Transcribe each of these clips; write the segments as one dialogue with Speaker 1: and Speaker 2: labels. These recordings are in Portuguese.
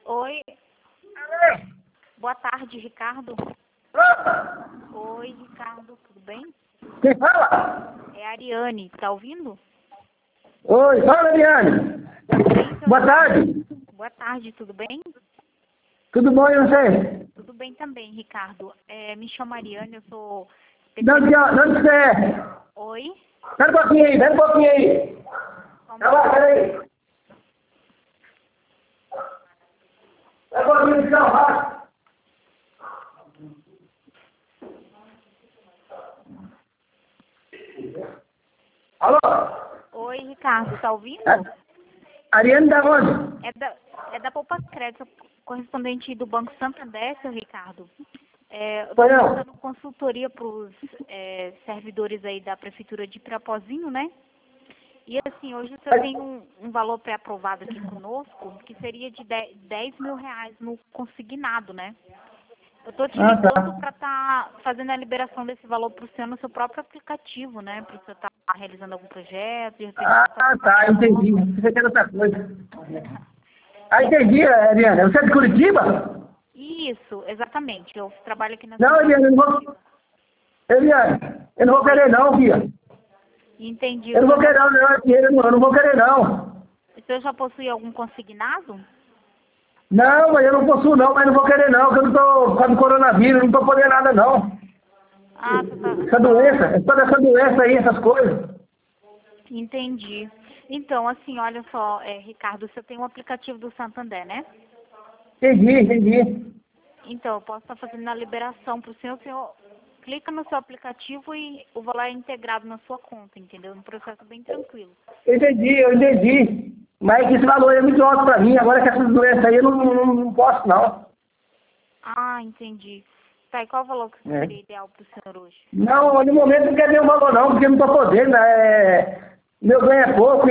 Speaker 1: Oi, boa tarde, Ricardo. Oi, Ricardo, tudo bem?
Speaker 2: Quem fala?
Speaker 1: É a Ariane, tá ouvindo?
Speaker 2: Oi, fala, Ariane.
Speaker 1: Tudo bem, seu
Speaker 2: Boa
Speaker 1: Ricardo?
Speaker 2: tarde.
Speaker 1: Boa tarde, tudo bem?
Speaker 2: Tudo bom e você?
Speaker 1: Tudo bem também, Ricardo. Me chamo Ariane, eu sou
Speaker 2: De onde você é?
Speaker 1: Oi?
Speaker 2: Espera um pouquinho aí, espera um pouquinho aí.
Speaker 1: Só um
Speaker 2: Tá bom, espera aí. Espera um pouquinho, então, vai. Alô?
Speaker 1: Oi, Ricardo, tá ouvindo?
Speaker 2: Ariane da onde?
Speaker 1: É da Poupa Crédito, correspondente do Banco Santander, seu Ricardo. Eu
Speaker 2: Foi
Speaker 1: tô
Speaker 2: eu.
Speaker 1: dando consultoria para os servidores aí da Prefeitura de Pirapozinho, né? E assim, hoje o senhor tem um valor pré-aprovado aqui conosco, que seria de 10 mil reais no consignado, né? Eu tô te
Speaker 2: Ah, tá.
Speaker 1: ligando para estar fazendo a liberação desse valor para o senhor no seu próprio aplicativo, né? Para o senhor estar realizando algum projeto, de repente
Speaker 2: Ah,
Speaker 1: fazer uma
Speaker 2: tá, entendi.
Speaker 1: reforma.
Speaker 2: Você quer outra coisa. Ah, entendi, Ariane. Você é de Curitiba?
Speaker 1: Isso, exatamente. Eu trabalho aqui na
Speaker 2: Não,
Speaker 1: central de
Speaker 2: Ariane, eu não
Speaker 1: Curitiba.
Speaker 2: vou... Ariane, eu não vou
Speaker 1: Oi,
Speaker 2: querer não, filha.
Speaker 1: entendi.
Speaker 2: Eu não vou querer não, dinheiro não, eu não vou querer não.
Speaker 1: O senhor já possui algum consignado?
Speaker 2: Não, mas eu não possuo não, mas não vou querer não, que eu não tô por causa do coronavírus, não tô podendo nada não.
Speaker 1: Ah, você
Speaker 2: Essa doença, é toda essa doença aí, essas coisas.
Speaker 1: Entendi. Então, assim, olha só, Ricardo, você tem um aplicativo do Santander, né?
Speaker 2: Entendi.
Speaker 1: Então, eu posso estar fazendo a liberação para o senhor clica no seu aplicativo e o valor é integrado na sua conta, entendeu? Um processo bem tranquilo.
Speaker 2: Entendi, eu entendi. Mas que esse valor é muito alto pra mim, agora que essas doenças aí eu não posso não.
Speaker 1: Ah, entendi. Tá, e qual o valor que
Speaker 2: É.
Speaker 1: seria ideal para o senhor hoje?
Speaker 2: Não, no momento não quero nenhum valor não, porque eu não tô podendo, né? Meu ganho é pouco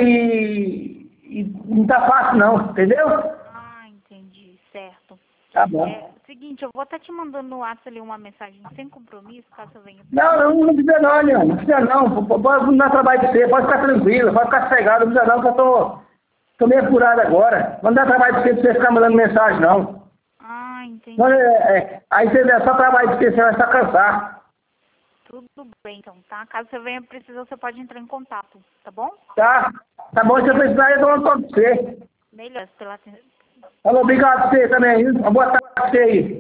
Speaker 2: e não tá fácil não, entendeu?
Speaker 1: Ah, entendi, certo.
Speaker 2: Tá bom.
Speaker 1: Seguinte, eu vou estar te mandando no WhatsApp ali uma mensagem sem compromisso, caso eu venha
Speaker 2: Não,
Speaker 1: precisar.
Speaker 2: não precisa não, Leandro. Não precisa não. Pode não dar trabalho de você, pode ficar tranquilo, pode ficar sossegado, não precisa não, que eu tô meio apurado agora. Não dá trabalho de você pra você ficar mandando mensagem, não.
Speaker 1: Ah,
Speaker 2: Não,
Speaker 1: entendi.
Speaker 2: aí você é só trabalho de você, você vai só cansar.
Speaker 1: Tudo bem, então, tá? Caso você venha precisar, você pode entrar em contato, tá bom?
Speaker 2: Tá? Tá bom, se você precisar, eu dou um toque pra você.
Speaker 1: Melhor, pela atenção.
Speaker 2: Falou, obrigado pra você também, viu? Uma boa tarde pra você aí.